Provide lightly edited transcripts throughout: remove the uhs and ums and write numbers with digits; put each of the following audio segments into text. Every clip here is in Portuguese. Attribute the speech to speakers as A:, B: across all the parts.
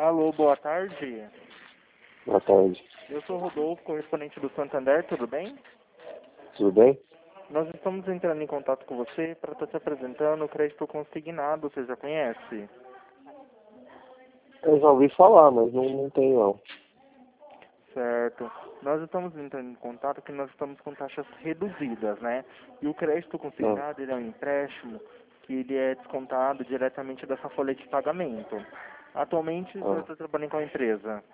A: Alô, boa tarde.
B: Boa tarde.
A: Eu sou o Rodolfo, correspondente do Santander, tudo bem?
B: Tudo bem?
A: Nós estamos entrando em contato com você para estar te apresentando o crédito consignado, você já conhece?
B: Eu já ouvi falar, mas não tenho não.
A: Certo. Nós estamos entrando em contato que nós estamos com taxas reduzidas, né? E o crédito consignado, ele é um empréstimo que ele é descontado diretamente dessa folha de pagamento. Atualmente, o senhor está trabalhando com a empresa?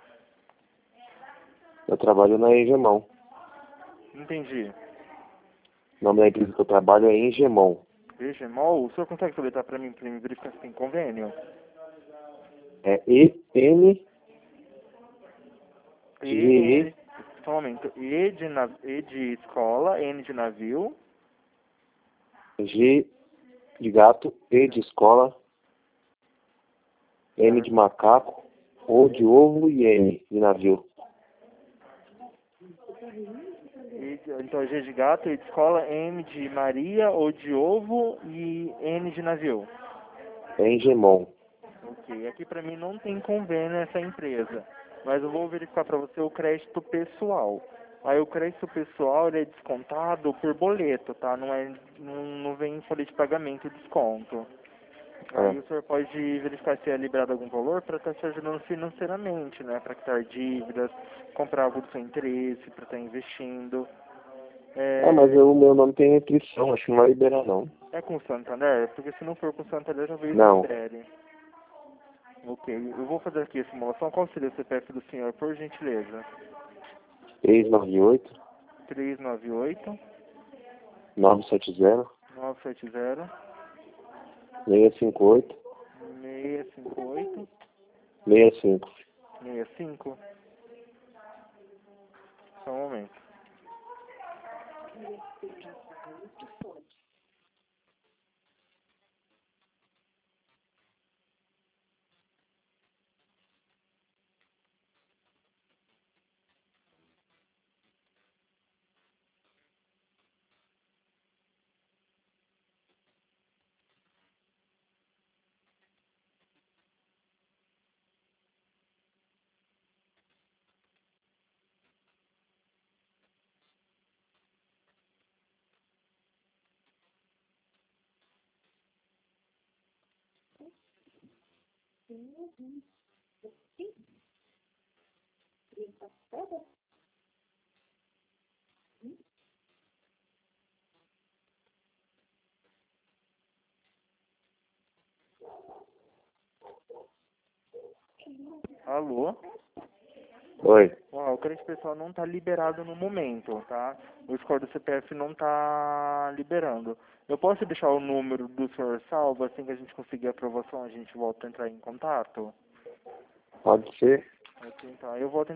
B: Eu trabalho na Engemão.
A: Entendi.
B: O nome da empresa que eu trabalho é Engemon.
A: Vegemol, o senhor consegue solicitar para mim verificar se tem convênio?
B: É E-N G
A: Só um momento. E de escola, N de navio.
B: G de gato, E de escola, M de macaco, O de ovo e N de navio.
A: Então, G de gato, E de escola, M de Maria, O de ovo e N de navio.
B: É Engemon.
A: Ok. Aqui para mim não tem convênio essa empresa. Mas eu vou verificar para você o crédito pessoal. Aí o crédito pessoal ele é descontado por boleto, tá? Não vem em folha de pagamento e desconto. Aí o senhor pode verificar se é liberado algum valor para estar te ajudando financeiramente, né? Para quitar dívidas, comprar algo do seu interesse, para estar investindo.
B: Mas o meu nome tem restrição, acho que não vai liberar não.
A: É com o Santander? Porque se não for com o Santander, talvez
B: Não.
A: libere. Ok, eu vou fazer aqui a simulação. Qual seria o CPF do senhor, por gentileza?
B: 398
A: 398
B: 970
A: 970
B: 658
A: 658
B: 65.
A: 65. Só um momento. Alô?
B: Oi.
A: O crédito pessoal não está liberado no momento, tá? O score do CPF não está liberando. Eu posso deixar o número do senhor salvo, assim que a gente conseguir a aprovação, a gente volta a entrar em contato?
B: Pode ser.
A: Ok, então, eu volto